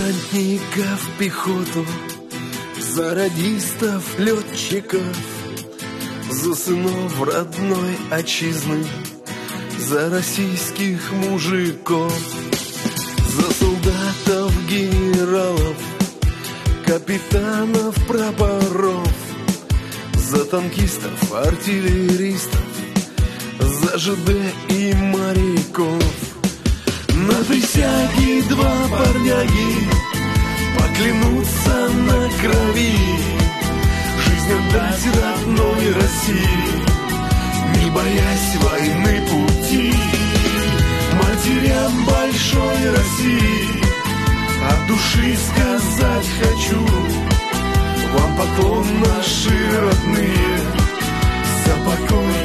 десантников, пехоту, за радистов, летчиков, за сынов родной отчизны, за российских мужиков, за солдатов, генералов, капитанов, прапоров, за танкистов, артиллеристов, за ЖД и моряков. На присяге два парняги поклянутся на крови жизнь отдать родной России, не боясь войны пути. Матерям большой России от души сказать хочу: вам поклон, наши родные, за покой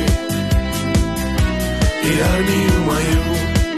и армию мою.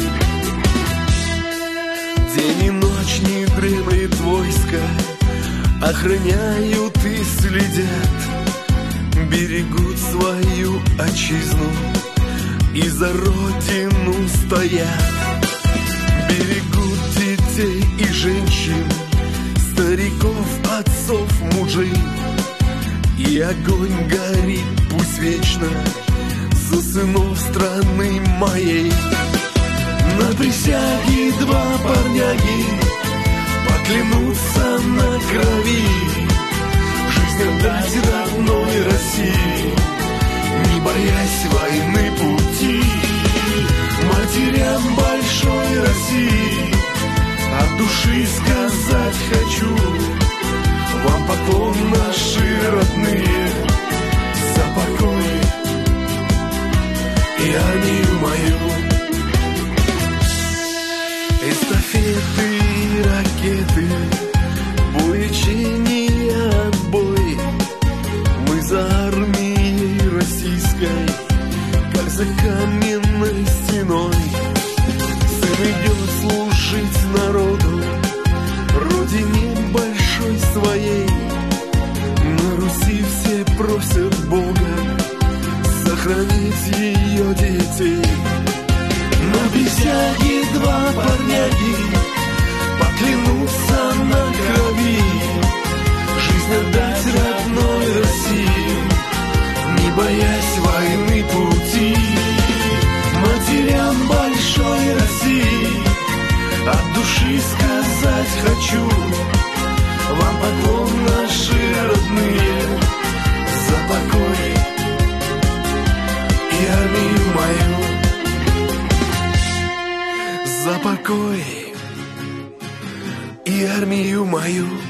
День и ночь не дремлет войско, охраняют и следят, берегут свою отчизну и за родину стоят. Берегут детей и женщин, стариков, отцов, мужей, и огонь горит пусть вечно за сынов страны моей. На присяге два парняги поклянутся на крови жизнь отдать родной России, не боясь войны пути. Матерям большой России от души сказать хочу: вам поклон, наши родные, за покой и армию мою. Эстафеты и ракеты, боечения, отбой. Мы за армией российской, как за каменной стеной. Сын идет служить народу, родине большой своей. На Руси все просят Бога сохранить ее детей. На присяге два парняги поклянутся на крови жизнь отдать родной России, не боясь войны пути. Матерям большой России от души сказать хочу: вам поклон, наши родные, за покой и армию мою. За покой и армию мою.